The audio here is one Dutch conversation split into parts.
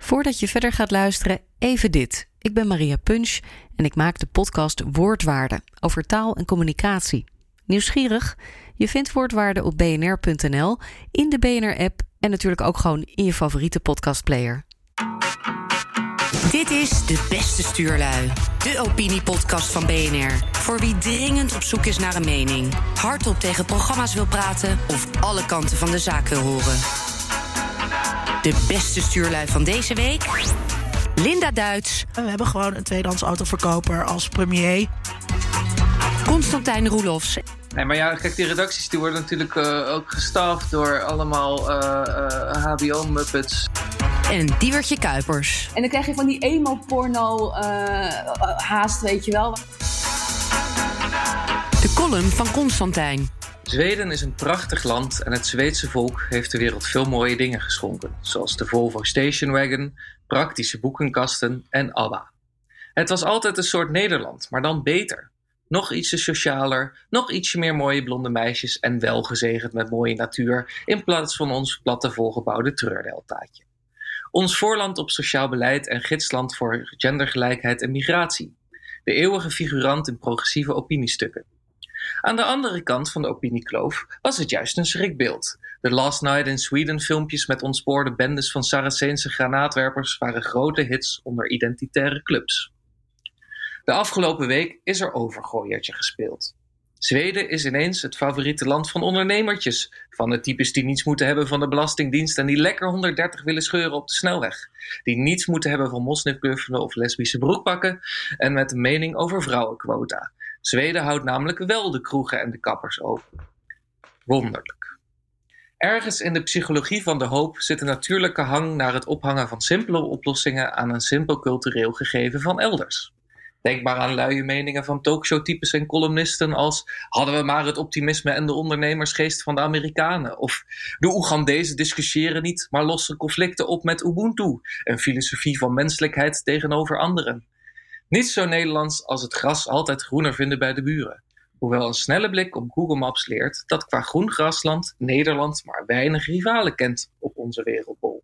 Voordat je verder gaat luisteren, even dit. Ik ben Maria Punch en ik maak de podcast Woordwaarde over taal en communicatie. Nieuwsgierig? Je vindt Woordwaarde op bnr.nl, in de BNR-app en natuurlijk ook gewoon in je favoriete podcastplayer. Dit is De Beste Stuurlui, de opiniepodcast van BNR. Voor wie dringend op zoek is naar een mening, hardop tegen programma's wil praten of alle kanten van de zaak wil horen. De beste stuurlui van deze week: Linda Duits. We hebben gewoon een tweedehands autoverkoper als premier. Constantijn Roelofs. Nee, maar ja, kijk, die redacties die worden natuurlijk ook gestaafd door allemaal HBO-muppets. En Diewertje Kuipers. En dan krijg je van die emo-porno haast, weet je wel. De column van Constantijn. Zweden is een prachtig land en het Zweedse volk heeft de wereld veel mooie dingen geschonken. Zoals de Volvo Station Wagon, praktische boekenkasten en ABBA. Het was altijd een soort Nederland, maar dan beter. Nog ietsje socialer, nog ietsje meer mooie blonde meisjes en wel gezegend met mooie natuur in plaats van ons platte volgebouwde treurdeltaatje. Ons voorland op sociaal beleid en gidsland voor gendergelijkheid en migratie. De eeuwige figurant in progressieve opiniestukken. Aan de andere kant van de opiniekloof was het juist een schrikbeeld. De Last Night in Sweden filmpjes met ontspoorde bendes van Saraceense granaatwerpers waren grote hits onder identitaire clubs. De afgelopen week is er overgooiertje gespeeld. Zweden is ineens het favoriete land van ondernemertjes. Van de types die niets moeten hebben van de Belastingdienst en die lekker 130 willen scheuren op de snelweg. Die niets moeten hebben van moslimknuffelen of lesbische broekpakken en met een mening over vrouwenquota. Zweden houdt namelijk wel de kroegen en de kappers open. Wonderlijk. Ergens in de psychologie van de hoop zit een natuurlijke hang naar het ophangen van simpele oplossingen aan een simpel cultureel gegeven van elders. Denk maar aan luie meningen van talkshowtypes en columnisten als hadden we maar het optimisme en de ondernemersgeest van de Amerikanen. Of de Oegandezen discussiëren niet, maar lossen conflicten op met Ubuntu. Een filosofie van menselijkheid tegenover anderen. Niet zo Nederlands als het gras altijd groener vinden bij de buren. Hoewel een snelle blik op Google Maps leert dat qua groen grasland Nederland maar weinig rivalen kent op onze wereldbol.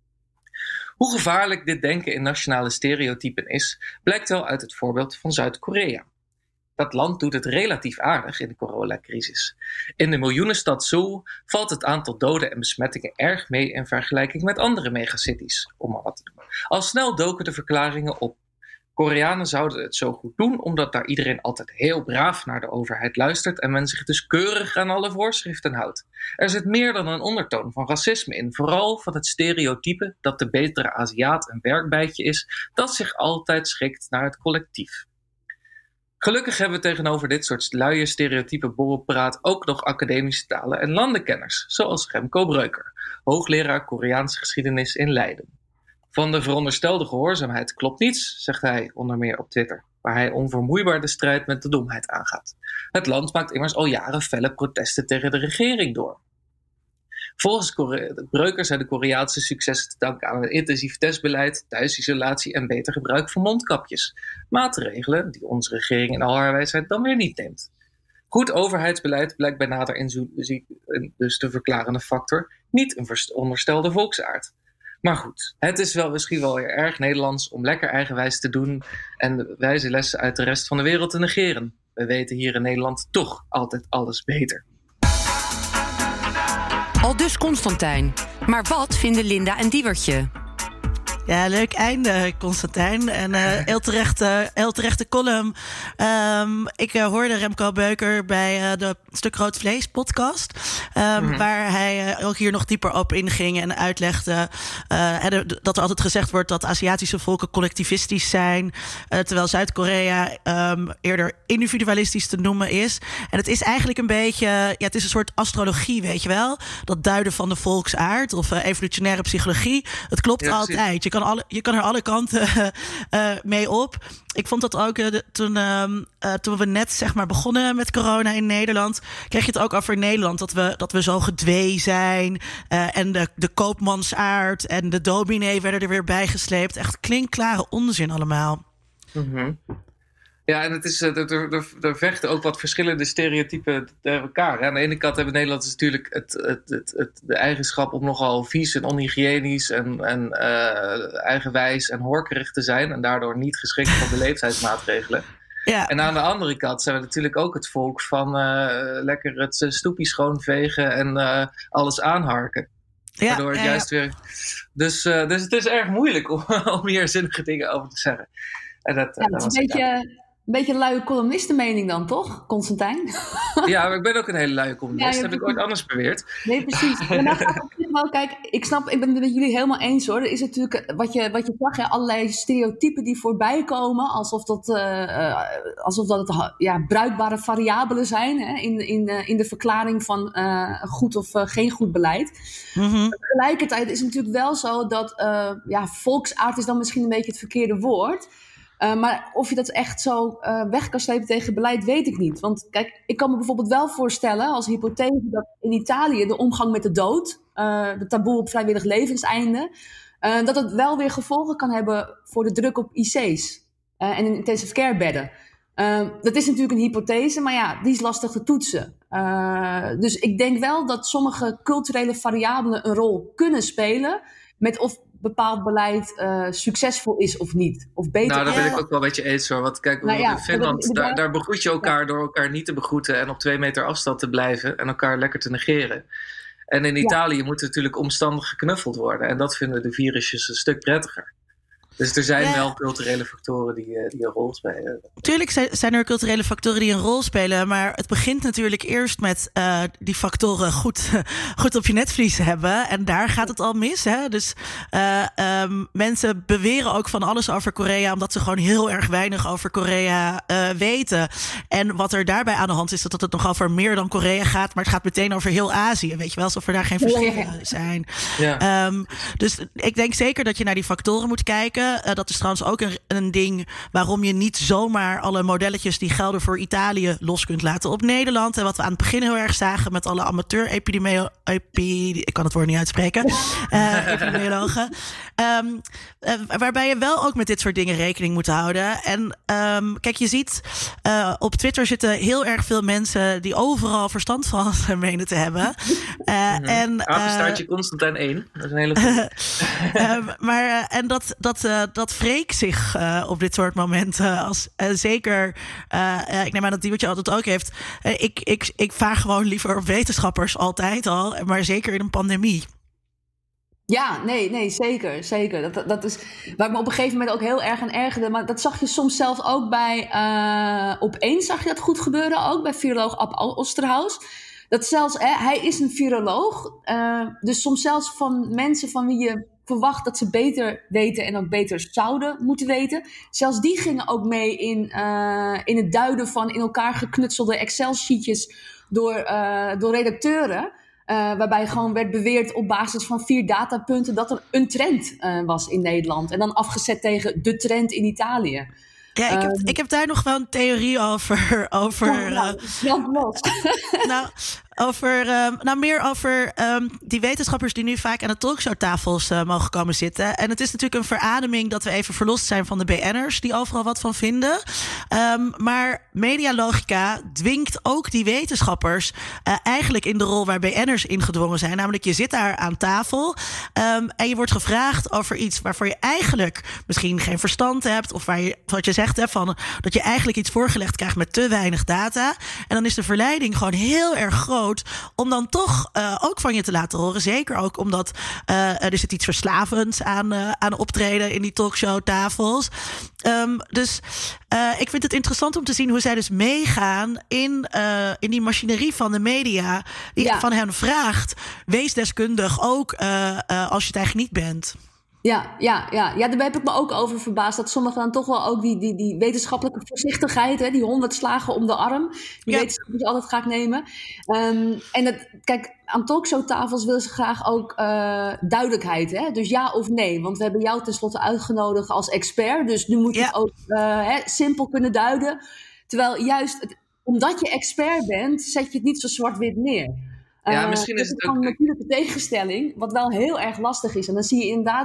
Hoe gevaarlijk dit denken in nationale stereotypen is, blijkt wel uit het voorbeeld van Zuid-Korea. Dat land doet het relatief aardig in de coronacrisis. In de miljoenenstad Seoul valt het aantal doden en besmettingen erg mee in vergelijking met andere megacities, om maar wat te noemen. Al snel doken de verklaringen op. Koreanen zouden het zo goed doen omdat daar iedereen altijd heel braaf naar de overheid luistert en men zich dus keurig aan alle voorschriften houdt. Er zit meer dan een ondertoon van racisme in, vooral van het stereotype dat de betere Aziat een werkbijtje is dat zich altijd schikt naar het collectief. Gelukkig hebben we tegenover dit soort luie stereotype borrelpraat ook nog academische talen en landenkenners, zoals Remco Breuker, hoogleraar Koreaanse geschiedenis in Leiden. Van de veronderstelde gehoorzaamheid klopt niets, zegt hij onder meer op Twitter, waar hij onvermoeibaar de strijd met de domheid aangaat. Het land maakt immers al jaren felle protesten tegen de regering door. Volgens Breuker zijn de Koreaanse successen te danken aan een intensief testbeleid, thuisisolatie en beter gebruik van mondkapjes. Maatregelen die onze regering in al haar wijsheid dan weer niet neemt. Goed overheidsbeleid blijkt bij nader inzien dus de verklarende factor, niet een onderstelde volksaard. Maar goed, het is misschien wel weer erg Nederlands om lekker eigenwijs te doen en de wijze lessen uit de rest van de wereld te negeren. We weten hier in Nederland toch altijd alles beter. Aldus Constantijn. Maar wat vinden Linda en Diewertje? Ja, leuk einde, Constantijn. En heel terechte column. Ik hoorde Remco Breuker bij de Stuk Rood Vlees podcast. Waar hij ook hier nog dieper op inging en uitlegde dat er altijd gezegd wordt dat Aziatische volken collectivistisch zijn. Terwijl Zuid-Korea eerder individualistisch te noemen is. En het is eigenlijk een beetje, het is een soort astrologie, weet je wel. Dat duiden van de volksaard of evolutionaire psychologie. Het klopt altijd. Je kan er alle kanten mee op. Ik vond dat ook toen we net zeg maar begonnen met corona in Nederland, kreeg je het ook over Nederland dat we zo gedwee zijn en de koopmansaard en de dominee werden er weer bijgesleept. Echt klinkklare onzin allemaal. Mm-hmm. Ja, en het is, er vechten ook wat verschillende stereotypen tegen elkaar. Aan de ene kant hebben Nederlanders natuurlijk de eigenschap om nogal vies en onhygiënisch en eigenwijs en horkerig te zijn. En daardoor niet geschikt voor beleefdheidsmaatregelen. Ja. En aan de andere kant zijn we natuurlijk ook het volk van lekker het stoepie schoonvegen en alles aanharken. Waardoor het juist weer... Dus het is erg moeilijk om hier zinnige dingen over te zeggen. En dat is een beetje een luie columnistenmening dan, toch, Constantijn? Ja, maar ik ben ook een hele luie columnist. Dat heb ik ooit anders beweerd. Nee, precies. Kijk, ik ben het met jullie helemaal eens, hoor. Er is natuurlijk, wat je zag, allerlei stereotypen die voorbij komen. Alsof dat het bruikbare variabelen zijn, hè, in de verklaring van goed of geen goed beleid. Mm-hmm. Tegelijkertijd is het natuurlijk wel zo dat volksaard is dan misschien een beetje het verkeerde woord. Maar of je dat echt zo weg kan slepen tegen beleid, weet ik niet. Want kijk, ik kan me bijvoorbeeld wel voorstellen als hypothese dat in Italië de omgang met de dood, de taboe op vrijwillig levenseinde, dat het wel weer gevolgen kan hebben voor de druk op IC's en in intensive care bedden. Dat is natuurlijk een hypothese, maar ja, die is lastig te toetsen. Dus ik denk wel dat sommige culturele variabelen een rol kunnen spelen met of bepaald beleid succesvol is of niet. Of beter. Nou, daar ben ik ook wel een beetje eens hoor. Want kijk, in Finland, daar begroet je elkaar door elkaar niet te begroeten en op 2 meter afstand te blijven en elkaar lekker te negeren. En in Italië moet er natuurlijk omstandig geknuffeld worden. En dat vinden de virusjes een stuk prettiger. Dus er zijn wel culturele factoren die een rol spelen. Tuurlijk zijn er culturele factoren die een rol spelen. Maar het begint natuurlijk eerst met die factoren goed op je netvlies hebben. En daar gaat het al mis. Hè? Dus mensen beweren ook van alles over Korea, omdat ze gewoon heel erg weinig over Korea weten. En wat er daarbij aan de hand is, dat het nog over meer dan Korea gaat. Maar het gaat meteen over heel Azië. Weet je wel, alsof er daar geen verschillen zijn. Ja. Dus ik denk zeker dat je naar die factoren moet kijken. Dat is trouwens ook een ding waarom je niet zomaar alle modelletjes die gelden voor Italië los kunt laten op Nederland. En wat we aan het begin heel erg zagen met alle ik kan het woord niet uitspreken, epidemiologen. Waarbij je wel ook met dit soort dingen rekening moet houden. En kijk, je ziet op Twitter zitten heel erg veel mensen die overal verstand van menen te hebben. Apenstaartje Constantijn 1. Dat is een hele goede. En dat wreekt zich op dit soort momenten. Als zeker, ik neem aan dat die wat je altijd ook heeft. Ik vaar gewoon liever op wetenschappers altijd al. Maar zeker in een pandemie. Ja, nee, zeker. Dat is waar ik me op een gegeven moment ook heel erg aan ergerde. Maar dat zag je soms zelfs ook bij Opeens zag je dat goed gebeuren ook. Bij viroloog Ab Osterhaus. Dat zelfs, hij is een viroloog. Dus soms zelfs van mensen van wie je verwacht dat ze beter weten en ook beter zouden moeten weten. Zelfs die gingen ook mee in het duiden van in elkaar geknutselde Excel-sheetjes door redacteuren. Waarbij gewoon werd beweerd op basis van 4 datapunten dat er een trend was in Nederland. En dan afgezet tegen de trend in Italië. Ja, ik heb daar nog wel een theorie over. Meer over die wetenschappers die nu vaak aan de talkshowtafels mogen komen zitten. En het is natuurlijk een verademing dat we even verlost zijn van de BN'ers die overal wat van vinden. Maar medialogica dwingt ook die wetenschappers eigenlijk in de rol waar BN'ers ingedwongen zijn. Namelijk je zit daar aan tafel en je wordt gevraagd over iets waarvoor je eigenlijk misschien geen verstand hebt. Of wat je zegt, dat je eigenlijk iets voorgelegd krijgt met te weinig data. En dan is de verleiding gewoon heel erg groot om dan toch ook van je te laten horen. Zeker ook omdat er zit iets verslavends aan optreden in die talkshowtafels. Dus ik vind het interessant om te zien hoe zij dus meegaan in die machinerie van de media. Die van hen vraagt, wees deskundig ook als je het eigenlijk niet bent. Ja, daar heb ik me ook over verbaasd. Dat sommigen dan toch wel ook die wetenschappelijke voorzichtigheid, hè, die 100 slagen om de arm, die wetenschap die ze altijd graag nemen. Kijk, aan talkshowtafels willen ze graag ook duidelijkheid. Hè? Dus ja of nee. Want we hebben jou tenslotte uitgenodigd als expert. Dus nu moet je het ook simpel kunnen duiden. Terwijl juist omdat je expert bent, zet je het niet zo zwart-wit neer. Ja, misschien is het ook een natuurlijke tegenstelling, wat wel heel erg lastig is. En dan zie je inderdaad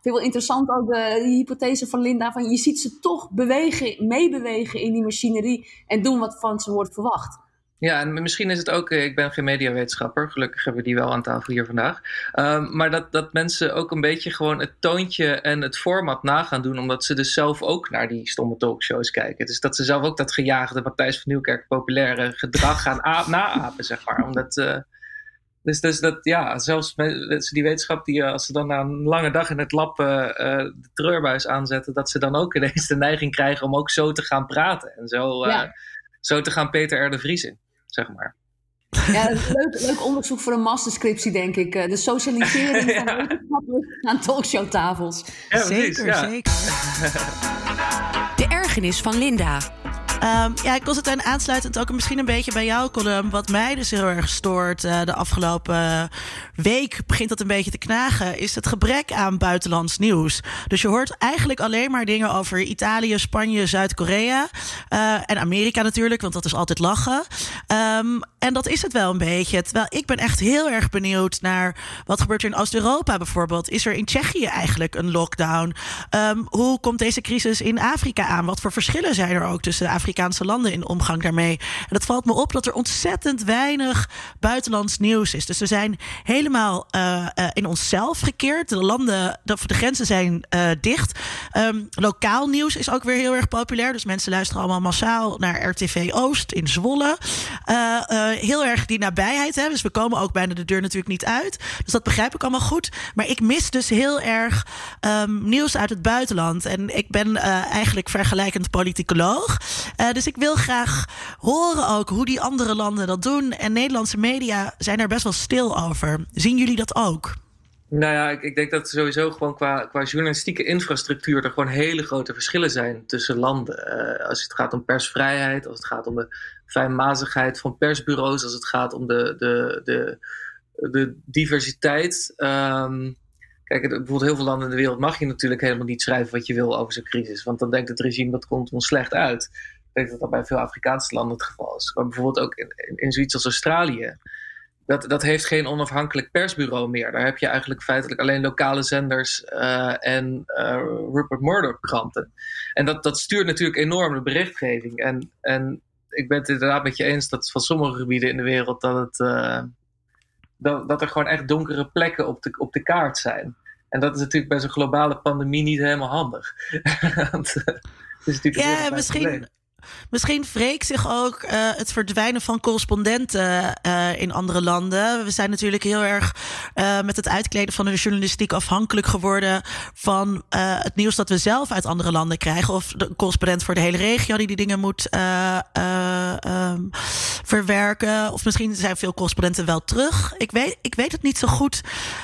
vind ik wel interessant ook die hypothese van Linda. Van je ziet ze toch meebewegen in die machinerie en doen wat van ze wordt verwacht. Ja, en misschien is het ook, ik ben geen mediawetenschapper, gelukkig hebben we die wel aan tafel hier vandaag. Maar dat mensen ook een beetje gewoon het toontje en het format na gaan doen, omdat ze dus zelf ook naar die stomme talkshows kijken. Dus dat ze zelf ook dat gejaagde Matthijs van Nieuwkerk populaire gedrag gaan naapen, zeg maar. Omdat, dus dat, ja, zelfs die wetenschap die als ze dan na een lange dag in het lab de treurbuis aanzetten, dat ze dan ook ineens de neiging krijgen om ook zo te gaan praten. En zo te gaan Peter R. de Vries in, zeg maar. Ja, dat is leuk onderzoek voor een masterscriptie, denk ik. De socialisering van wetenschappers aan talkshowtafels. Ja, zeker. De ergernis van Linda. Ik was het aansluitend ook misschien een beetje bij jouw column. Wat mij dus heel erg stoort de afgelopen week, begint dat een beetje te knagen, is het gebrek aan buitenlands nieuws. Dus je hoort eigenlijk alleen maar dingen over Italië, Spanje, Zuid-Korea en Amerika natuurlijk, want dat is altijd lachen. En dat is het wel een beetje. Terwijl ik ben echt heel erg benieuwd naar wat gebeurt er in Oost-Europa bijvoorbeeld. Is er in Tsjechië eigenlijk een lockdown? Hoe komt deze crisis in Afrika aan? Wat voor verschillen zijn er ook tussen de Afrikaanse landen in de omgang daarmee? En het valt me op dat er ontzettend weinig buitenlands nieuws is. Dus we zijn helemaal in onszelf gekeerd. De grenzen zijn dicht. Lokaal nieuws is ook weer heel erg populair. Dus mensen luisteren allemaal massaal naar RTV Oost in Zwolle. Heel erg die nabijheid. Hè? Dus we komen ook bijna de deur natuurlijk niet uit. Dus dat begrijp ik allemaal goed. Maar ik mis dus heel erg nieuws uit het buitenland. En ik ben eigenlijk vergelijkend politicoloog. Dus ik wil graag horen ook hoe die andere landen dat doen. En Nederlandse media zijn er best wel stil over. Zien jullie dat ook? Nou ja, ik denk dat sowieso gewoon qua journalistieke infrastructuur er gewoon hele grote verschillen zijn tussen landen. Als het gaat om persvrijheid, als het gaat om de fijnmazigheid van persbureaus, als het gaat om de diversiteit. Kijk, bijvoorbeeld heel veel landen in de wereld mag je natuurlijk helemaal niet schrijven wat je wil over zo'n crisis. Want dan denkt het regime dat komt ons slecht uit. Ik denk dat dat bij veel Afrikaanse landen het geval is. Maar bijvoorbeeld ook in zoiets als Australië. Dat heeft geen onafhankelijk persbureau meer. Daar heb je eigenlijk feitelijk alleen lokale zenders en Rupert Murdoch kranten. En dat stuurt natuurlijk enorm de berichtgeving. En ik ben het inderdaad met je eens dat van sommige gebieden in de wereld dat er gewoon echt donkere plekken op de kaart zijn. En dat is natuurlijk bij zo'n globale pandemie niet helemaal handig. Want, is natuurlijk Misschien wreekt zich ook het verdwijnen van correspondenten in andere landen. We zijn natuurlijk heel erg met het uitkleden van de journalistiek afhankelijk geworden van het nieuws dat we zelf uit andere landen krijgen. Of de correspondent voor de hele regio die dingen moet verwerken. Of misschien zijn veel correspondenten wel terug. Ik weet het niet zo goed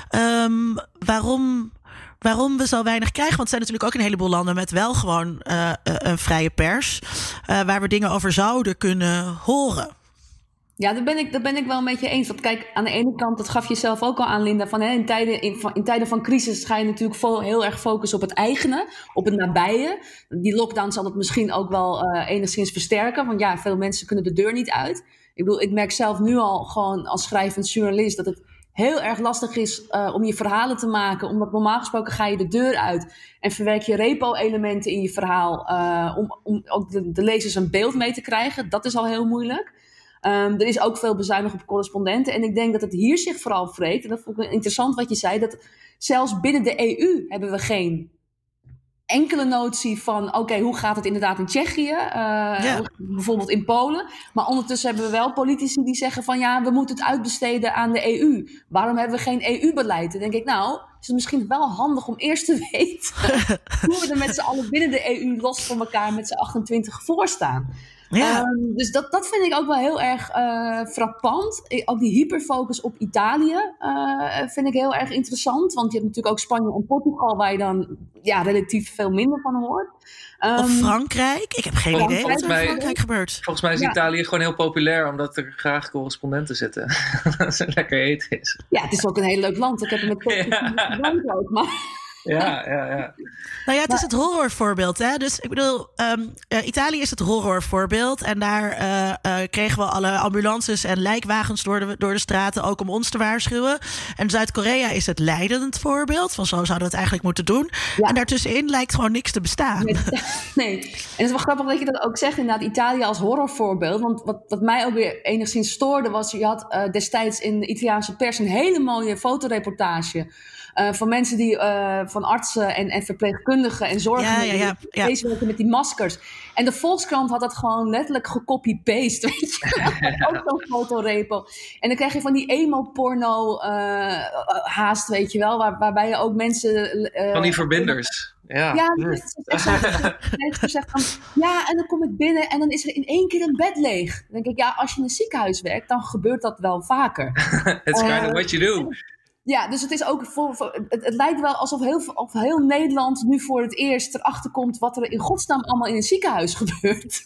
waarom we zo weinig krijgen. Want er zijn natuurlijk ook een heleboel landen met wel gewoon een vrije pers. Waar we dingen over zouden kunnen horen. Ja, dat ben ik wel een beetje eens. Want kijk, aan de ene kant, dat gaf je zelf ook al aan, Linda, van in tijden van crisis ga je natuurlijk heel erg focussen op het eigene, op het nabije. Die lockdown zal het misschien ook wel enigszins versterken. Want ja, veel mensen kunnen de deur niet uit. Ik bedoel, ik merk zelf nu al gewoon als schrijvend journalist dat het heel erg lastig is om je verhalen te maken. Omdat normaal gesproken ga je de deur uit en verwerk je repo-elementen in je verhaal om ook de lezers een beeld mee te krijgen. Dat is al heel moeilijk. Er is ook veel bezuinigd op correspondenten. En ik denk dat het hier zich vooral wreekt. En dat vond ik interessant wat je zei. Dat zelfs binnen de EU hebben we geen enkele notie van oké, hoe gaat het inderdaad in Tsjechië? Bijvoorbeeld in Polen. Maar ondertussen hebben we wel politici die zeggen van ja, we moeten het uitbesteden aan de EU. Waarom hebben we geen EU-beleid? Dan denk ik, nou, is het misschien wel handig om eerst te weten hoe we er met z'n allen binnen de EU los van elkaar met z'n 28 voor staan. Ja. Dus dat vind ik ook wel heel erg frappant. Ook die hyperfocus op Italië vind ik heel erg interessant. Want je hebt natuurlijk ook Spanje en Portugal waar je dan relatief veel minder van hoort. Of Frankrijk? Ik heb geen idee wat er in Frankrijk gebeurt. Volgens mij is Italië gewoon heel populair omdat er graag correspondenten zitten. Dat het lekker eten is. Ja, het is ook een heel leuk land. Ik heb het met ook, maar... Ja. Nou ja, het is het horrorvoorbeeld. Hè? Dus ik bedoel, Italië is het horrorvoorbeeld. En daar kregen we alle ambulances en lijkwagens door de straten, ook om ons te waarschuwen. En Zuid-Korea is het leidend voorbeeld. Van zo zouden we het eigenlijk moeten doen. Ja. En daartussenin lijkt gewoon niks te bestaan. Nee. En het is wel grappig dat je dat ook zegt, inderdaad, Italië als horrorvoorbeeld. Want wat mij ook weer enigszins stoorde was, je had destijds in de Italiaanse pers een hele mooie fotoreportage van mensen die van artsen en verpleegkundigen en zorgen bezig werken met die maskers. En de Volkskrant had dat gewoon letterlijk gecopy-paste, weet je. Ook zo'n fotorepo. En dan krijg je van die emo-porno haast, weet je wel, waarbij je ook mensen van die verbinders. Ja, zegt van, en dan kom ik binnen en dan is er in één keer een bed leeg. Dan denk ik, als je in een ziekenhuis werkt, dan gebeurt dat wel vaker. It's kind of what you do. Ja, dus het is ook het lijkt wel alsof heel Nederland nu voor het eerst erachter komt wat er in godsnaam allemaal in een ziekenhuis gebeurt.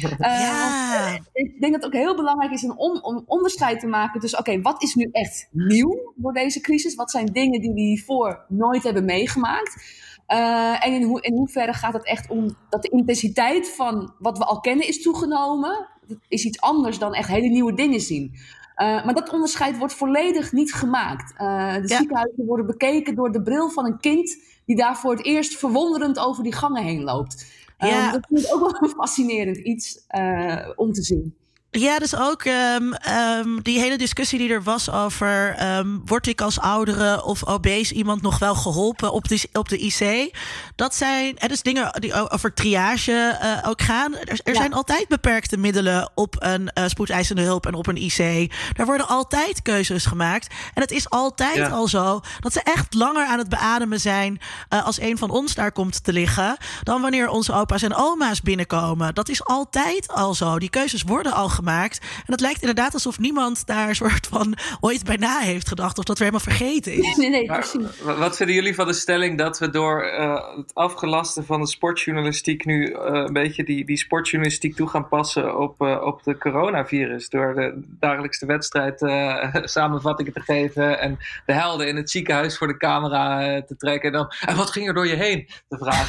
Ik denk dat het ook heel belangrijk is om onderscheid te maken tussen, oké, wat is nu echt nieuw door deze crisis? Wat zijn dingen die we hiervoor nooit hebben meegemaakt? En in hoeverre gaat het echt om dat de intensiteit van wat we al kennen is toegenomen? Dat is iets anders dan echt hele nieuwe dingen zien. Maar dat onderscheid wordt volledig niet gemaakt. De ziekenhuizen worden bekeken door de bril van een kind die daar voor het eerst verwonderend over die gangen heen loopt. Dat vind ik ook wel een fascinerend iets om te zien. Ja, dus ook die hele discussie die er was over word ik als oudere of obese iemand nog wel geholpen op de IC. Dat zijn dus dingen die over triage ook gaan. Er zijn altijd beperkte middelen op een spoedeisende hulp en op een IC. Daar worden altijd keuzes gemaakt. En het is altijd al zo dat ze echt langer aan het beademen zijn als een van ons daar komt te liggen dan wanneer onze opa's en oma's binnenkomen. Dat is altijd al zo. Die keuzes worden al gemaakt. En het lijkt inderdaad alsof niemand daar een soort van ooit bij na heeft gedacht of dat we helemaal vergeten is. Nee, precies. Wat vinden jullie van de stelling dat we door het afgelasten van de sportjournalistiek nu een beetje die sportjournalistiek toe gaan passen op de coronavirus? Door de dagelijkse wedstrijd samenvattingen te geven en de helden in het ziekenhuis voor de camera te trekken. En wat ging er door je heen? De vraag.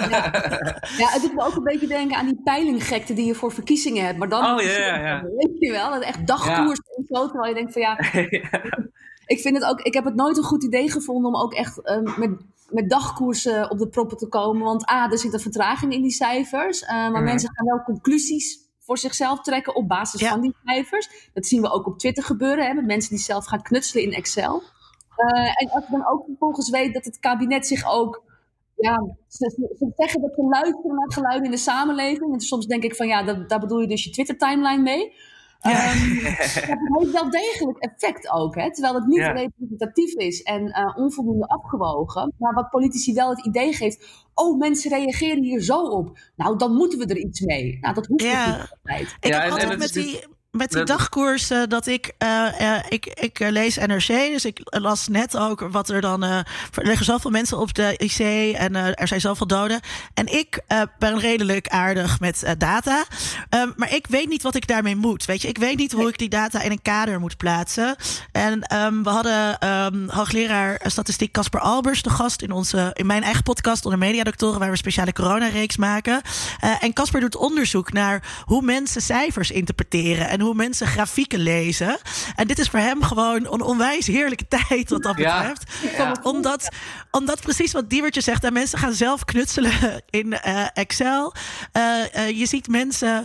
Ja, het doet me ook een beetje denken aan die peilinggekte die je voor verkiezingen hebt. Maar dan weet je wel, dat echt dagkoers en zo, terwijl je denkt van ik vind het ook, ik heb het nooit een goed idee gevonden om ook echt met dagkoersen op de proppen te komen. Want er zit een vertraging in die cijfers. Maar mensen gaan wel conclusies voor zichzelf trekken op basis van die cijfers. Dat zien we ook op Twitter gebeuren, met mensen die zelf gaan knutselen in Excel. En als je dan ook vervolgens weet dat het kabinet zich ook ze zeggen dat ze luisteren naar geluiden in de samenleving. En soms denk ik van daar bedoel je dus je Twitter-timeline mee. Dat heeft wel degelijk effect ook. Hè? Terwijl het niet representatief is en onvoldoende afgewogen. Maar wat politici wel het idee geeft. Oh, mensen reageren hier zo op. Nou, dan moeten we er iets mee. Nou, dat hoeft niet altijd. Ik heb altijd met die dagkoers dat ik lees NRC, dus ik las net ook wat er dan er liggen zoveel mensen op de IC en er zijn zoveel doden. En ik ben redelijk aardig met data, maar ik weet niet wat ik daarmee moet. Weet je, ik weet niet hoe ik die data in een kader moet plaatsen. En we hadden hoogleraar statistiek Casper Albers de gast in mijn eigen podcast onder Mediadoktoren, waar we een speciale coronareeks maken. En Casper doet onderzoek naar hoe mensen cijfers interpreteren en hoe mensen grafieken lezen. En dit is voor hem gewoon een onwijs heerlijke tijd wat dat betreft. Ja. Omdat precies wat Diewertje zegt, en mensen gaan zelf knutselen in Excel. Je ziet mensen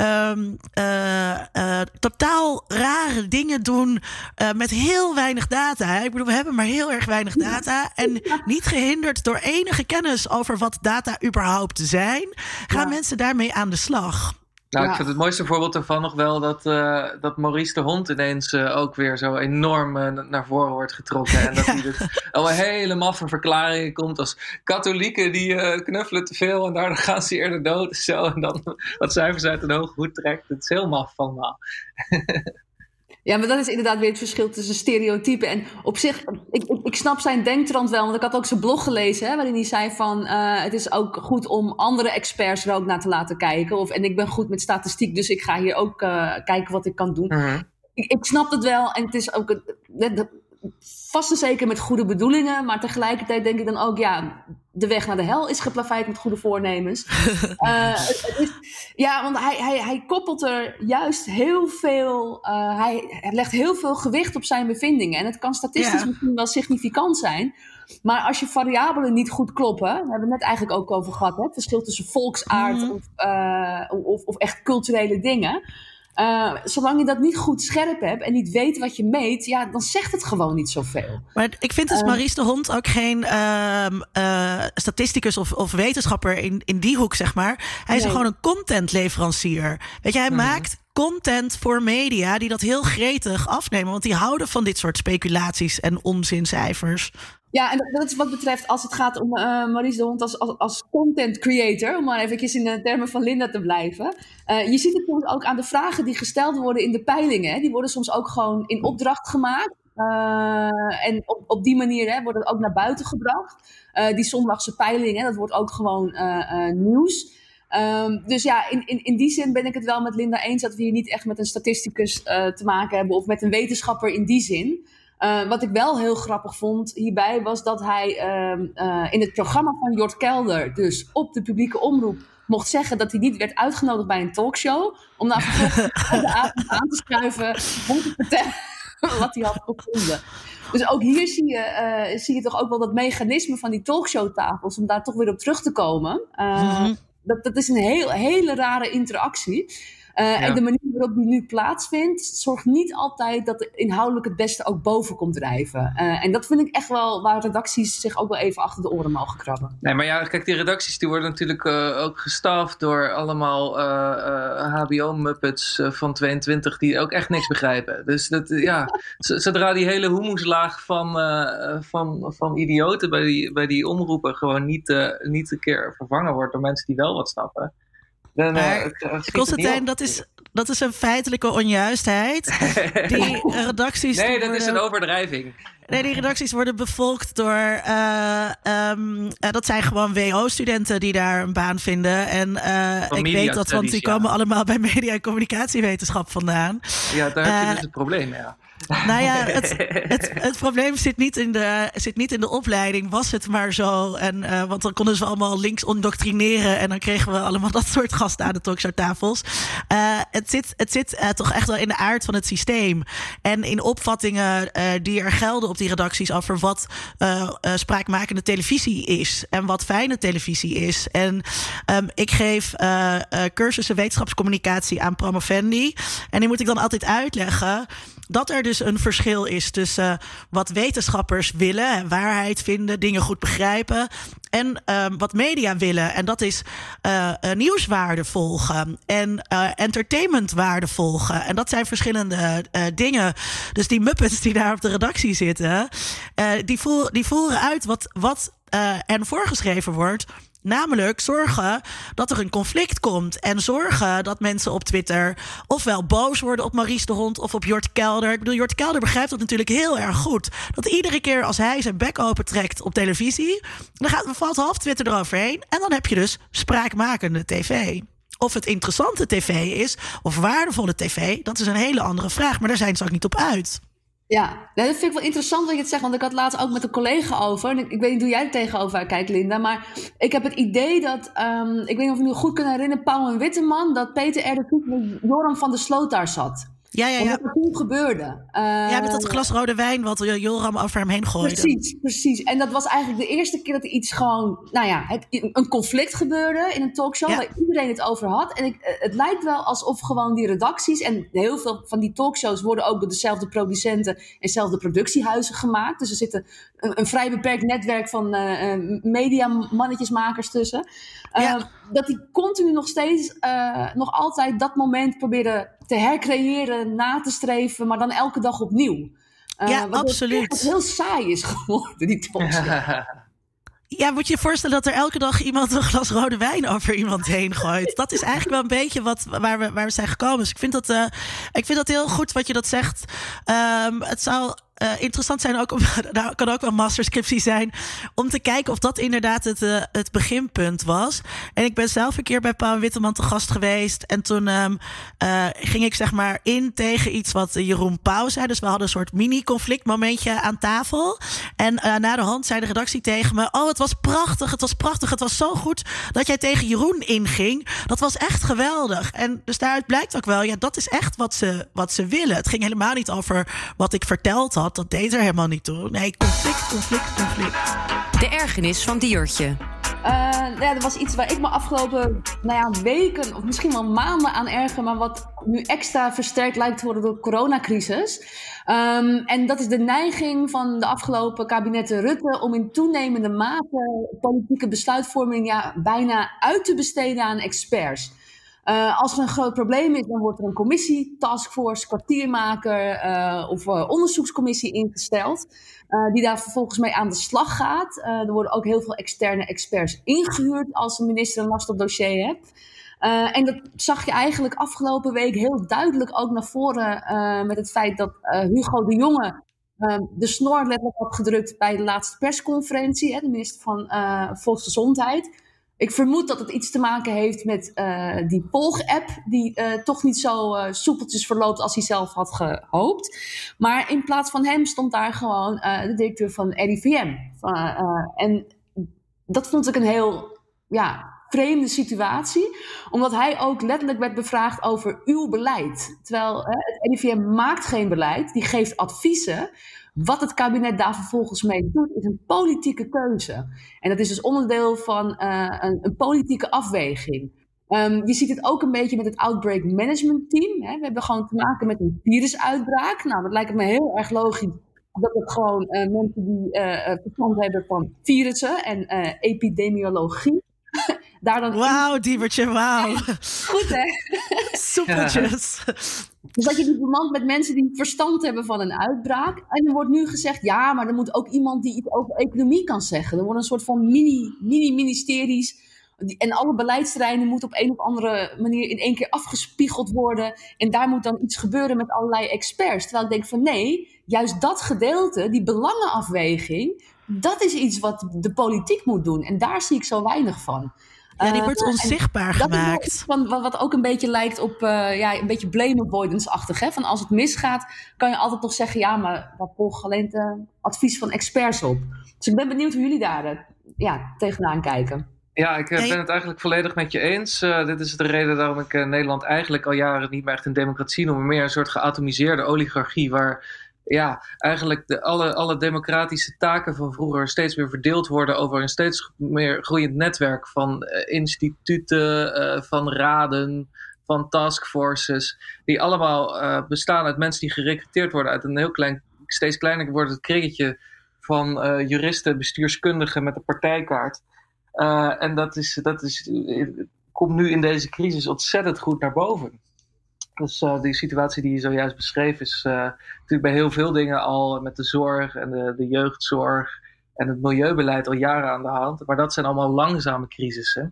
totaal rare dingen doen met heel weinig data. Hè? Ik bedoel, we hebben maar heel erg weinig data. En niet gehinderd door enige kennis over wat data überhaupt zijn, gaan mensen daarmee aan de slag. Nou, ik vind het mooiste voorbeeld daarvan nog wel dat Maurice de Hond ineens ook weer zo enorm naar voren wordt getrokken. En dat hij dus al een hele maffe verklaringen komt als katholieken die knuffelen te veel en daardoor gaan ze eerder dood of zo. En dan wat cijfers uit de hoge hoed trekt. Het is heel maf van Ja, maar dat is inderdaad weer het verschil tussen stereotypen. En op zich, ik snap zijn denktrand wel. Want ik had ook zijn blog gelezen, waarin hij zei van het is ook goed om andere experts er ook naar te laten kijken. En ik ben goed met statistiek, dus ik ga hier ook kijken wat ik kan doen. Uh-huh. Ik snap het wel. En het is ook vast en zeker met goede bedoelingen. Maar tegelijkertijd denk ik dan ook, de weg naar de hel is geplaveid met goede voornemens. Want hij koppelt er juist heel veel... hij legt heel veel gewicht op zijn bevindingen. En het kan statistisch misschien wel significant zijn. Maar als je variabelen niet goed kloppen... Daar hebben we het net eigenlijk ook over gehad. Hè, het verschil tussen volksaard of echt culturele dingen... zolang je dat niet goed scherp hebt en niet weet wat je meet, dan zegt het gewoon niet zoveel. Maar ik vind dus Maurice de Hond ook geen statisticus of wetenschapper in die hoek, zeg maar. Hij is gewoon een contentleverancier. Weet je, hij maakt content voor media die dat heel gretig afnemen, want die houden van dit soort speculaties en onzincijfers. Ja, en dat is wat betreft als het gaat om Maurice de Hond als content creator, om maar eventjes in de termen van Linda te blijven. Je ziet het soms ook aan de vragen die gesteld worden in de peilingen. Hè. Die worden soms ook gewoon in opdracht gemaakt. En op die manier wordt het ook naar buiten gebracht. Die zondagse peiling, dat wordt ook gewoon nieuws. Dus in die zin ben ik het wel met Linda eens dat we hier niet echt met een statisticus te maken hebben of met een wetenschapper in die zin. Wat ik wel heel grappig vond hierbij was dat hij in het programma van Jort Kelder, dus op de publieke omroep, mocht zeggen dat hij niet werd uitgenodigd bij een talkshow. Om dan vervolgens de avond aan te schuiven om te vertellen wat hij had gevonden. Dus ook hier zie je toch ook wel dat mechanisme van die talkshowtafels, om daar toch weer op terug te komen. Dat is een hele rare interactie. En de manier waarop die nu plaatsvindt, zorgt niet altijd dat inhoudelijk het beste ook boven komt drijven. En dat vind ik echt wel waar redacties zich ook wel even achter de oren mogen krabben. Nee, maar kijk, die redacties die worden natuurlijk ook gestaafd door allemaal HBO-muppets van 22 die ook echt niks begrijpen. Dus zodra die hele humuslaag van idioten bij die omroepen gewoon niet een keer vervangen wordt door mensen die wel wat snappen. Constantijn, dat is een feitelijke onjuistheid. Die redacties. Nee, dat is een overdrijving. Nee, die redacties worden bevolkt door... dat zijn gewoon WO-studenten die daar een baan vinden. En ik weet dat, want die komen allemaal bij media- en communicatiewetenschap vandaan. Ja, daar heb je dus het probleem, ja. Nou ja, het probleem zit niet in de opleiding. Was het maar zo. Want dan konden ze allemaal links indoctrineren. En dan kregen we allemaal dat soort gasten aan de talkshowtafels. Het zit toch echt wel in de aard van het systeem. En in opvattingen die er gelden op die redacties over wat spraakmakende televisie is. En wat fijne televisie is. En ik geef cursussen wetenschapscommunicatie aan promovendi. En die moet ik dan altijd uitleggen dat er dus een verschil is tussen wat wetenschappers willen, waarheid vinden, dingen goed begrijpen, en wat media willen. En dat is nieuwswaarde volgen en entertainmentwaarde volgen. En dat zijn verschillende dingen. Dus die muppets die daar op de redactie zitten, die voeren uit wat er voorgeschreven wordt. Namelijk zorgen dat er een conflict komt. En zorgen dat mensen op Twitter ofwel boos worden op Maurice de Hond of op Jort Kelder. Ik bedoel, Jort Kelder begrijpt dat natuurlijk heel erg goed. Dat iedere keer als hij zijn bek opentrekt op televisie, dan valt half Twitter eroverheen. En dan heb je dus spraakmakende tv. Of het interessante tv is, of waardevolle tv, dat is een hele andere vraag. Maar daar zijn ze ook niet op uit. Ja, dat vind ik wel interessant dat je het zegt. Want ik had laatst ook met een collega over. En ik weet niet hoe jij er tegenover kijkt, Linda. Maar ik heb het idee dat... ik weet niet of je nu goed kunt herinneren, Pauw en Witteman, dat Peter R. de Vries met Joram van der Sloot daar zat. Ja. Omdat dat toen gebeurde. Met dat glas rode wijn wat Joram over hem heen gooide. Precies. En dat was eigenlijk de eerste keer dat er iets gewoon... een conflict gebeurde in een talkshow waar iedereen het over had. En het lijkt wel alsof gewoon die redacties... en heel veel van die talkshows worden ook door dezelfde producenten... en dezelfde productiehuizen gemaakt. Dus er zit een vrij beperkt netwerk van mediamannetjesmakers tussen. Dat die continu nog steeds, nog altijd dat moment proberen te hercreëren, na te streven, maar dan elke dag opnieuw. Absoluut. Het heel saai is geworden, die talkshow. Ja, moet je je voorstellen dat er elke dag iemand een glas rode wijn over iemand heen gooit. Dat is eigenlijk wel een beetje waar we zijn gekomen. Dus ik vind dat heel goed wat je dat zegt. Het zou interessant zijn ook, daar kan ook wel masterscriptie zijn, om te kijken of dat inderdaad het beginpunt was. En ik ben zelf een keer bij Pauw en Witteman te gast geweest. En toen ging ik zeg maar in tegen iets wat Jeroen Pauw zei. Dus we hadden een soort mini-conflict momentje aan tafel. En na de hand zei de redactie tegen me: oh, het was prachtig, het was zo goed dat jij tegen Jeroen inging. Dat was echt geweldig. En dus daaruit blijkt ook wel, ja, dat is echt wat ze willen. Het ging helemaal niet over wat ik verteld had. Dat deed er helemaal niet toe. Nee, conflict. De ergernis van Diertje. Dat was iets waar ik me afgelopen weken of misschien wel maanden aan erger, maar wat nu extra versterkt lijkt te worden door de coronacrisis. En dat is de neiging van de afgelopen kabinetten Rutte om in toenemende mate politieke besluitvorming bijna uit te besteden aan experts. Als er een groot probleem is, dan wordt er een commissie, taskforce, kwartiermaker of onderzoekscommissie ingesteld. Die daar vervolgens mee aan de slag gaat. Er worden ook heel veel externe experts ingehuurd als de minister een lastig dossier heeft. En dat zag je eigenlijk afgelopen week heel duidelijk ook naar voren met het feit dat Hugo de Jonge de snor letterlijk had gedrukt bij de laatste persconferentie. De minister van Volksgezondheid. Ik vermoed dat het iets te maken heeft met die Polg-app, die toch niet zo soepeltjes verloopt als hij zelf had gehoopt. Maar in plaats van hem stond daar gewoon de directeur van RIVM. En dat vond ik een heel vreemde situatie, omdat hij ook letterlijk werd bevraagd over uw beleid. Terwijl het RIVM maakt geen beleid, die geeft adviezen. Wat het kabinet daar vervolgens mee doet, is een politieke keuze. En dat is dus onderdeel van een politieke afweging. Je ziet het ook een beetje met het Outbreak Management Team. We hebben gewoon te maken met een virusuitbraak. Nou, dat lijkt me heel erg logisch dat het gewoon mensen die verstand hebben van virussen en epidemiologie. Wauw, Diebertje, wauw. Goed, hè? Soepeltjes. Dus dat je die bemant met mensen die verstand hebben van een uitbraak. En er wordt nu gezegd, ja, maar er moet ook iemand die iets over economie kan zeggen. Er worden een soort van mini-ministeries. En alle beleidsterreinen moeten op een of andere manier in één keer afgespiegeld worden. En daar moet dan iets gebeuren met allerlei experts. Terwijl ik denk van nee, juist dat gedeelte, die belangenafweging, dat is iets wat de politiek moet doen. En daar zie ik zo weinig van. Ja, die wordt onzichtbaar gemaakt. Dat is wat ook een beetje lijkt op een beetje blame avoidance-achtig. Hè? Van als het misgaat, kan je altijd nog zeggen, ja, maar dat volgt alleen het advies van experts op. Dus ik ben benieuwd hoe jullie daar tegenaan kijken. Ja, ik ben het eigenlijk volledig met je eens. Dit is de reden waarom ik Nederland eigenlijk al jaren niet meer echt een democratie noem, maar meer een soort geatomiseerde oligarchie, waar eigenlijk alle democratische taken van vroeger steeds meer verdeeld worden over een steeds meer groeiend netwerk van instituten, van raden, van taskforces, die allemaal bestaan uit mensen die gerecruiteerd worden uit een heel klein, steeds kleiner wordt het kringetje van juristen, bestuurskundigen met een partijkaart. En dat komt nu in deze crisis ontzettend goed naar boven. Dus die situatie die je zojuist beschreef is natuurlijk bij heel veel dingen al met de zorg en de jeugdzorg en het milieubeleid al jaren aan de hand. Maar dat zijn allemaal langzame crisissen.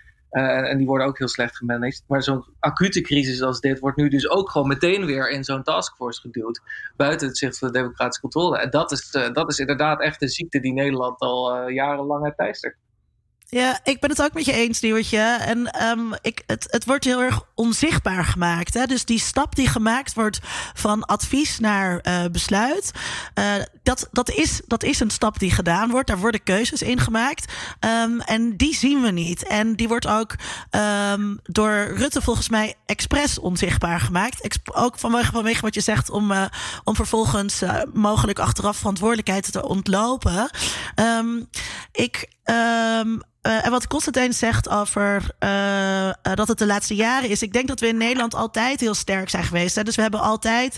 En die worden ook heel slecht gemanaged. Maar zo'n acute crisis als dit wordt nu dus ook gewoon meteen weer in zo'n taskforce geduwd. Buiten het zicht van de democratische controle. En dat is inderdaad echt een ziekte die Nederland al jarenlang heeft teistert. Ja, ik ben het ook met je eens, Diewertje. En het wordt heel erg onzichtbaar gemaakt. Hè? Dus die stap die gemaakt wordt van advies naar besluit, dat is een stap die gedaan wordt. Daar worden keuzes in gemaakt. En die zien we niet. En die wordt ook door Rutte volgens mij expres onzichtbaar gemaakt. Ook vanwege wat je zegt om vervolgens mogelijk achteraf verantwoordelijkheid te ontlopen. En wat Constantijn zegt over dat het de laatste jaren is. Ik denk dat we in Nederland altijd heel sterk zijn geweest. Hè? Dus we hebben altijd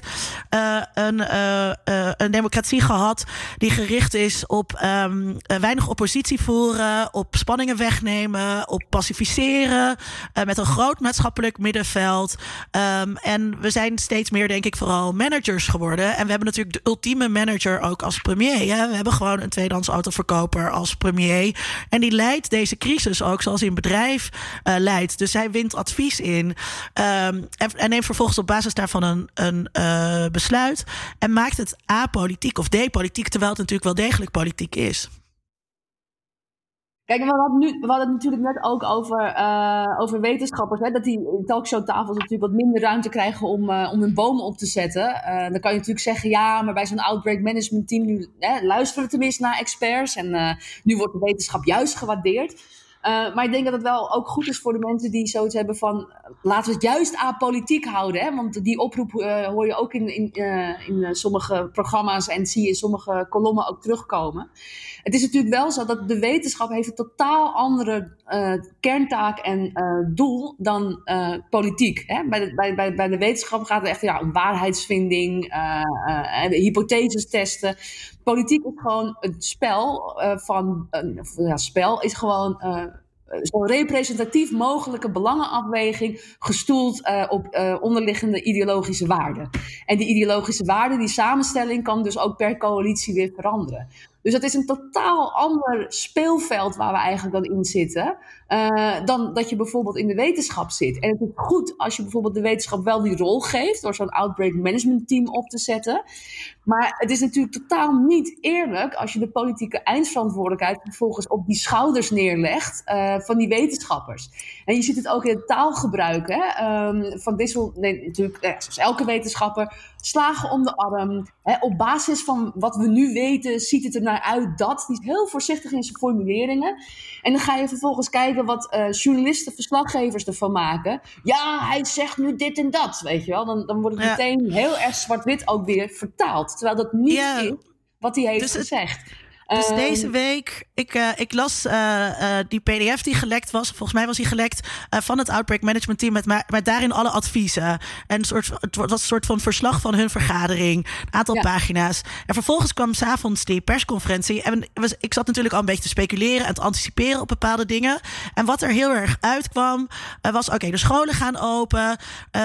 een democratie gehad die gericht is op weinig oppositie voeren, op spanningen wegnemen, op pacificeren, met een groot maatschappelijk middenveld. En we zijn steeds meer, denk ik, vooral managers geworden. En we hebben natuurlijk de ultieme manager ook als premier. Hè? We hebben gewoon een tweedehands autoverkoper als premier. En die leidt deze crisis ook zoals hij een bedrijf leidt. Dus hij wint advies in. En neemt vervolgens op basis daarvan een besluit. En maakt het apolitiek of depolitiek, terwijl het natuurlijk wel degelijk politiek is. Kijk, we hadden het natuurlijk net ook over wetenschappers. Hè, dat die talkshowtafels natuurlijk wat minder ruimte krijgen om hun bomen op te zetten. Dan kan je natuurlijk zeggen, ja, maar bij zo'n outbreak management team nu luisteren we tenminste naar experts. En nu wordt de wetenschap juist gewaardeerd. Maar ik denk dat het wel ook goed is voor de mensen die zoiets hebben van, laten we het juist apolitiek houden. Hè? Want die oproep hoor je ook in sommige programma's en zie je in sommige kolommen ook terugkomen. Het is natuurlijk wel zo dat de wetenschap heeft een totaal andere kerntaak en doel dan politiek. Hè? Bij de wetenschap gaat het echt om waarheidsvinding, hypotheses testen. Politiek is gewoon het spel spel is gewoon zo representatief mogelijke belangenafweging gestoeld op onderliggende ideologische waarden. En die ideologische waarden, die samenstelling kan dus ook per coalitie weer veranderen. Dus dat is een totaal ander speelveld waar we eigenlijk dan in zitten, dan dat je bijvoorbeeld in de wetenschap zit. En het is goed als je bijvoorbeeld de wetenschap wel die rol geeft door zo'n outbreak management team op te zetten. Maar het is natuurlijk totaal niet eerlijk als je de politieke eindverantwoordelijkheid vervolgens op die schouders neerlegt van die wetenschappers. En je ziet het ook in het taalgebruik. Hè? Van Dissel, natuurlijk, zoals elke wetenschapper, slagen om de arm. Hè? Op basis van wat we nu weten, ziet het er naar uit dat. Die is heel voorzichtig in zijn formuleringen. En dan ga je vervolgens kijken wat journalisten, verslaggevers ervan maken. Ja, hij zegt nu dit en dat, weet je wel. Dan wordt het meteen heel erg zwart-wit ook weer vertaald. Terwijl dat niet is wat hij heeft gezegd. Dus deze week, ik las die pdf die gelekt was. Volgens mij was die gelekt van het Outbreak Management Team met daarin alle adviezen. En het was een soort van verslag van hun vergadering. Een aantal pagina's. En vervolgens kwam 's avonds die persconferentie. En ik zat natuurlijk al een beetje te speculeren en te anticiperen op bepaalde dingen. En wat er heel erg uitkwam was, oké, de scholen gaan open.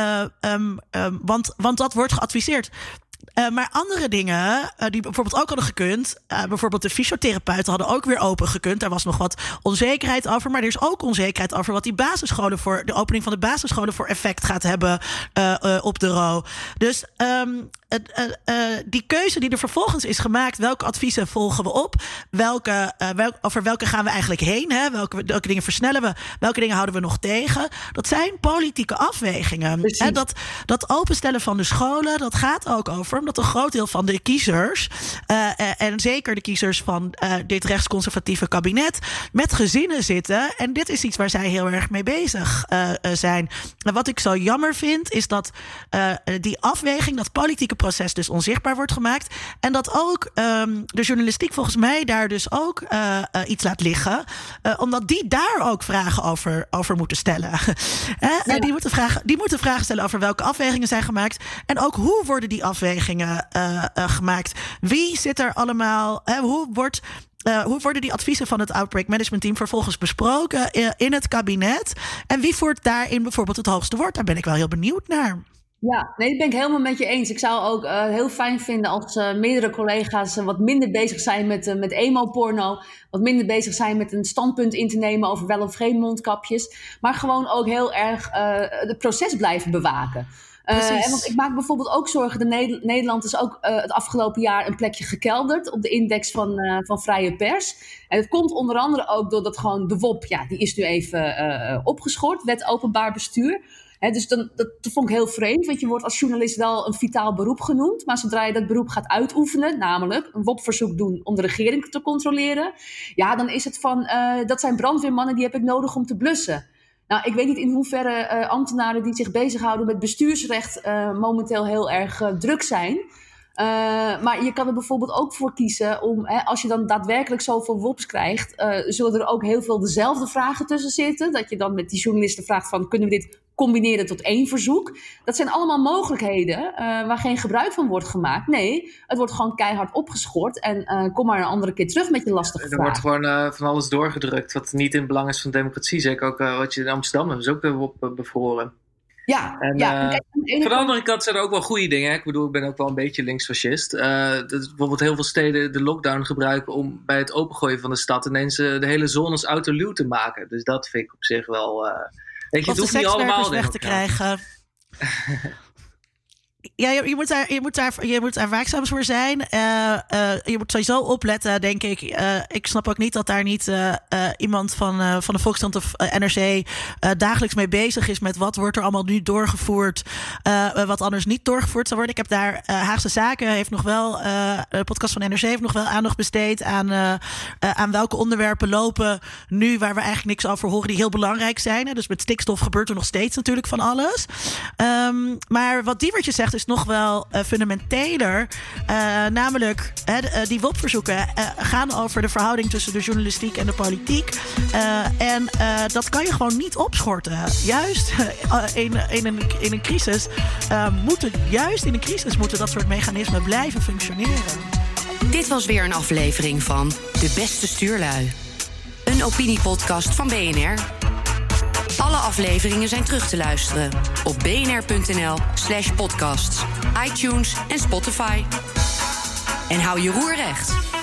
Want dat wordt geadviseerd. Maar andere dingen die bijvoorbeeld ook hadden gekund. Bijvoorbeeld de fysiotherapeuten hadden ook weer open gekund. Daar was nog wat onzekerheid over. Maar er is ook onzekerheid over wat die basisscholen voor de opening van de basisscholen voor effect gaat hebben op de RO. Dus die keuze die er vervolgens is gemaakt, welke adviezen volgen we op? Over welke gaan we eigenlijk heen? Hè? Welke dingen versnellen we? Welke dingen houden we nog tegen? Dat zijn politieke afwegingen. Hè? Dat openstellen van de scholen, dat gaat ook over omdat een groot deel van de kiezers, en zeker de kiezers van dit rechtsconservatieve kabinet, met gezinnen zitten. En dit is iets waar zij heel erg mee bezig zijn. En wat ik zo jammer vind, is dat die afweging, dat politieke proces dus onzichtbaar wordt gemaakt. En dat ook de journalistiek volgens mij daar dus ook iets laat liggen. Omdat die daar ook vragen over moeten stellen. Die moeten vragen stellen over welke afwegingen zijn gemaakt. En ook hoe worden die afwegingen gemaakt? Wie zit er allemaal? Hoe worden die adviezen van het Outbreak Management Team vervolgens besproken in het kabinet? En wie voert daarin bijvoorbeeld het hoogste woord? Daar ben ik wel heel benieuwd naar. Ja, nee, dat ben ik helemaal met je eens. Ik zou ook heel fijn vinden als meerdere collega's wat minder bezig zijn met emo-porno. Wat minder bezig zijn met een standpunt in te nemen over wel of geen mondkapjes. Maar gewoon ook heel erg het proces blijven bewaken. Want ik maak bijvoorbeeld ook zorgen. Nederland is ook het afgelopen jaar een plekje gekelderd op de index van vrije pers. En dat komt onder andere ook doordat gewoon de WOP, die is nu even opgeschort, wet openbaar bestuur. Dus dat vond ik heel vreemd, want je wordt als journalist wel een vitaal beroep genoemd. Maar zodra je dat beroep gaat uitoefenen, namelijk een WOP-verzoek doen om de regering te controleren, dan is het van, dat zijn brandweermannen, die heb ik nodig om te blussen. Nou, ik weet niet in hoeverre ambtenaren die zich bezighouden met bestuursrecht momenteel heel erg druk zijn. Maar je kan er bijvoorbeeld ook voor kiezen om, als je dan daadwerkelijk zoveel WOPs krijgt, zullen er ook heel veel dezelfde vragen tussen zitten. Dat je dan met die journalisten vraagt van, kunnen we dit combineren tot één verzoek? Dat zijn allemaal mogelijkheden waar geen gebruik van wordt gemaakt. Nee, het wordt gewoon keihard opgeschort en kom maar een andere keer terug met je lastige vraag. Er wordt gewoon van alles doorgedrukt wat niet in het belang is van democratie. Zeker ook wat je in Amsterdam is ook de WOP bevroren. Van de andere kant zijn er ook wel goede dingen. Hè? Ik bedoel, ik ben ook wel een beetje linksfascist. Bijvoorbeeld heel veel steden de lockdown gebruiken om bij het opengooien van de stad ineens de hele zones autoluw te maken. Dus dat vind ik op zich wel... weet je, het hoeft niet allemaal weg te krijgen. Ja, je moet daar waakzaam voor zijn. Je moet sowieso opletten, denk ik. Ik snap ook niet dat daar niet iemand van de Volkskrant of NRC dagelijks mee bezig is met wat wordt er allemaal nu doorgevoerd, wat anders niet doorgevoerd zou worden. Ik heb daar Haagse Zaken heeft nog wel, de podcast van NRC heeft nog wel aandacht besteed aan welke onderwerpen lopen nu waar we eigenlijk niks over horen die heel belangrijk zijn. Dus met stikstof gebeurt er nog steeds natuurlijk van alles. Maar wat Diewertje zegt is nog wel fundamenteler. Namelijk, die WOP-verzoeken gaan over de verhouding tussen de journalistiek en de politiek. En dat kan je gewoon niet opschorten. Juist in een crisis moeten dat soort mechanismen blijven functioneren. Dit was weer een aflevering van De Beste Stuurlui. Een opiniepodcast van BNR. Alle afleveringen zijn terug te luisteren op bnr.nl/podcasts, iTunes en Spotify. En hou je roer recht.